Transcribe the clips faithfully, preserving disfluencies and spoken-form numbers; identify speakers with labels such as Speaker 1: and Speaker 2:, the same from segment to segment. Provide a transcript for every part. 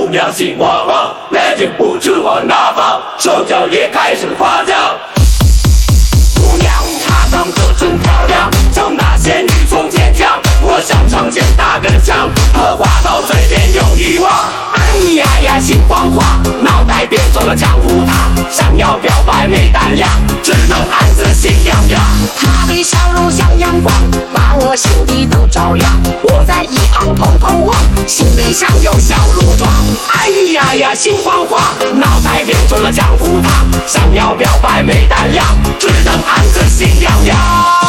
Speaker 1: 姑娘心慌慌，眼睛不知往哪放，手脚也开始发酵。姑娘她长得真漂亮，像那仙女从天降。我想唱见打个响，可话到嘴边又遗忘。哎呀呀，心慌慌，脑袋变成了浆糊汤，想要表白没胆量，只能暗自心痒痒。
Speaker 2: 她的笑容像阳光，把我心底都照亮。我在一旁偷偷望，心里像有小鹿撞。
Speaker 1: 哎呀呀，心慌慌，脑袋变成了浆糊汤，想要表白没胆量，只能暗自心痒痒。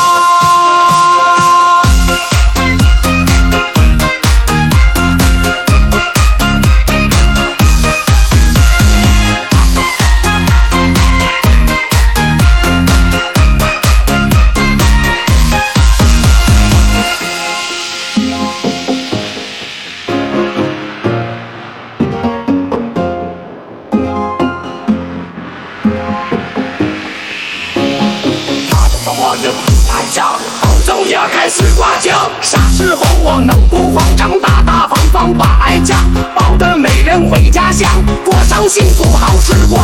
Speaker 1: 太强，欧洲也开始刮墙。啥时候我能不慌张，大大方方把爱讲，抱得美人回家乡，过上幸福好时光。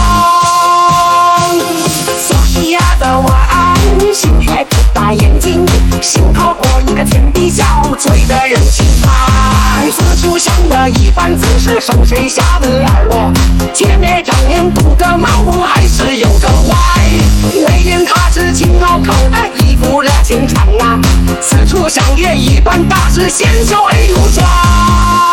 Speaker 2: 索菲亚的晚安，星海不大眼睛，心靠过一个甜蜜小嘴的人轻叹。四处像的一番姿势，受谁下得了我？姐妹张脸堵个猫，还是有个坏。为人她是轻描口爱，一副热情长啊，此处像也一般大事，纤手 A 如霜。